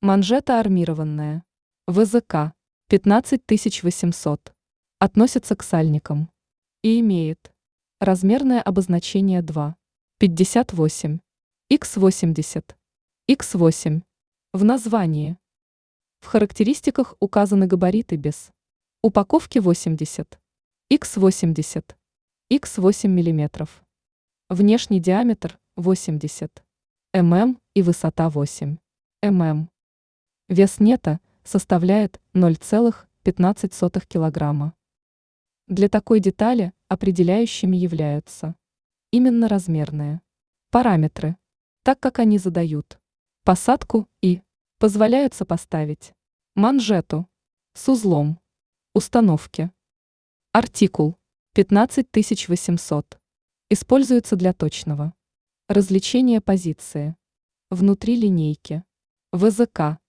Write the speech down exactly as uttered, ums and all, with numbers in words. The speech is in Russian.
Манжета армированная. ВЗК пятнадцать тысяч восемьсот. Относится к сальникам. И имеет размерное обозначение два, пятьдесят восемь, икс восемьдесят, икс восемь. В названии. В характеристиках указаны габариты без упаковки восемьдесят, икс восемьдесят, икс восемь миллиметров. Внешний диаметр восемьдесят мм и высота восемь мм. Вес нета составляет ноль целых пятнадцать сотых килограмма. Для такой детали определяющими являются именно размерные параметры, так как они задают посадку и позволяют сопоставить манжету с узлом установки. Артикул пятнадцать тысяч восемьсот используется для точного различения позиции внутри линейки ВЗК